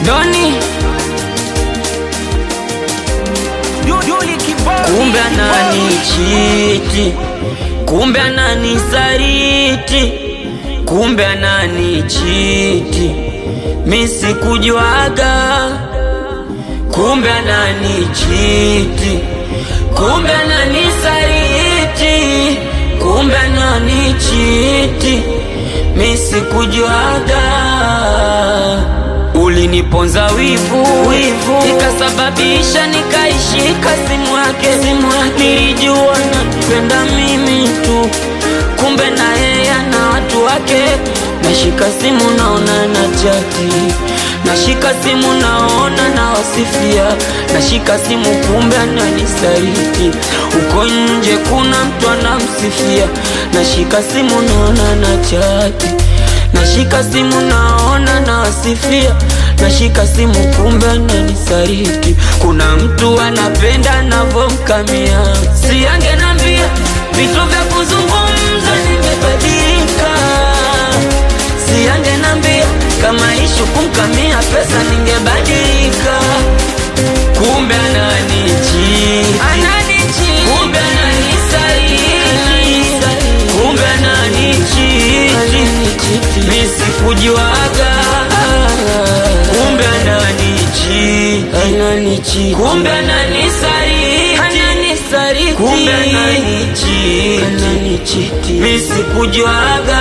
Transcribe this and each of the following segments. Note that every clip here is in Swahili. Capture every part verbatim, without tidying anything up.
Doni kumbe ananichiti, kumbe ananisaliti, kumbe ananichiti, mimi sikujuaga. Kumbe ananichiti, kumbe ananisaliti, kumbe ananichiti, mimi sikujuaga. Uliniponza wivu, wivu ikasababisha nikaishika simu yake, simu yake. Nilijua napenda mimi tu, kumbe na yeye na watu wake. Nashika simu naona na chati, nashika simu naona na wasifia, nashika simu kumbe ananisaliti. Uko nje kuna mtu anamsifia, nashika simu naona na chati, nashika simu naona na wasifia, nashika simu kumbe ananisaliti. Kuna mtu anapenda navomkamia, si angenambia vitu vya kuzungumza ningebadilika. Si angenambia kama ishu kumkamia pesa ningebadilika. Kumbe ananichiti, ananichiti, kumbe ananisaliti, kumbe ananichiti, mimi sikujuaga. Kumbe ananichiti, ananichiti, kumbe ananisaliti, ananisaliti, kumbe ananichiti, ananichiti, mimi sikujuaga.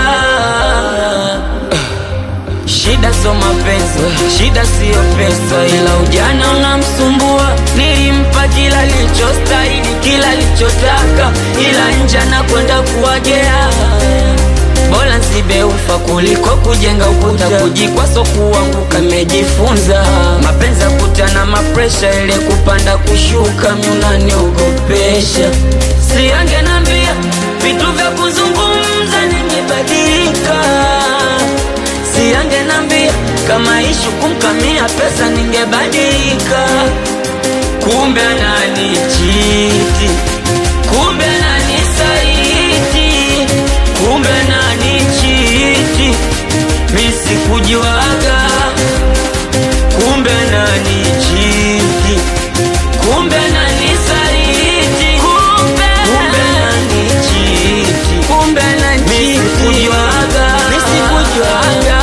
Shida so mapenzi, shida siyo pesa, ila ujana unamsumbua. Nilimpa kila lichostahili, kila lichotaka, ila njana kwenda kuwagea. Bora nsibe ufa kuliko kujenga ukuta, kujikwa so kuanguka. Mejifunza mapenzi kutana mapresha, ile kupanda kushuka mimi unaniogopesha. Si angenambia vitu vya kuzungumza ningebadilika. Si angenambia kama ishu kumkamia pesa ningebadilika. Kumbe ananichiti, kumbe ananisaliti, kumbe ananichiti, mimi sikujuaga. Kumbe ananichiti, kumbe ananisaliti, kumbe kumbe ananichiti, kumbe ananichiti, mimi sikujuaga, mimi sikujuaga.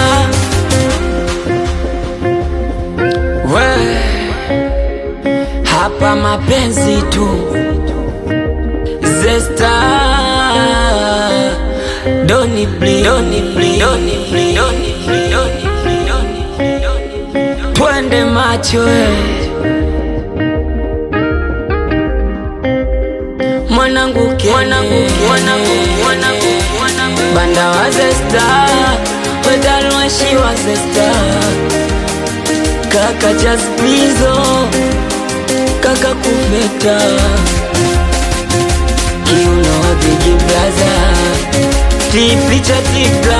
We hapa mapenzi tu Zesta Doni bli, doni bli, doni bli, doni bli, doni bli, doni bli, doni bli. Twende macho we mwanangu ke, mwanangu ke, mwanangu, mwanangu, mwanangu. Banda wa Zesta, wedalwashi wa Zesta, kaka Jaspizo, kaka Kuveta, kiuno Big Brother, T-Picha T-Bla.